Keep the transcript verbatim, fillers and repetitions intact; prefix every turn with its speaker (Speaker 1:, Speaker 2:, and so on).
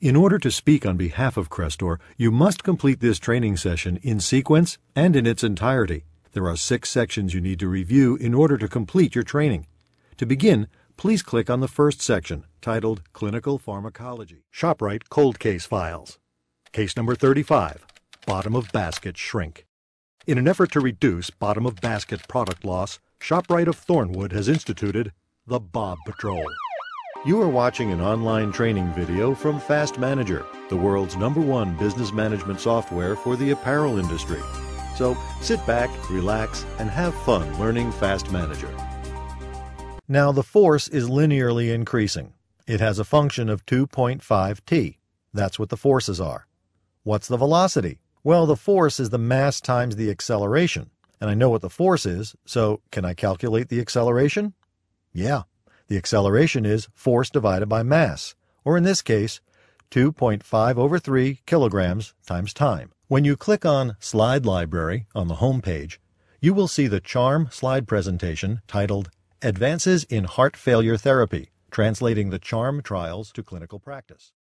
Speaker 1: In order to speak on behalf of Crestor, you must complete this training session in sequence and in its entirety. There are six sections you need to review in order to complete your training. To begin, please click on the first section, titled Clinical Pharmacology. ShopRite Cold Case Files. Case number thirty-five, Bottom of Basket Shrink. In an effort to reduce bottom of basket product loss, ShopRite of Thornwood has instituted the Bob Patrol. You are watching an online training video from Fast Manager, the world's number one business management software for the apparel industry. So sit back, relax, and have fun learning Fast Manager. Now the force is linearly increasing. It has a function of two point five t. That's what the forces are. What's the velocity? Well, the force is the mass times the acceleration. And I know what the force is, so can I calculate the acceleration? Yeah. The acceleration is force divided by mass, or in this case, two point five over three kilograms times time. When you click on Slide Library on the home page, you will see the CHARM slide presentation titled Advances in Heart Failure Therapy, Translating the CHARM Trials to Clinical Practice.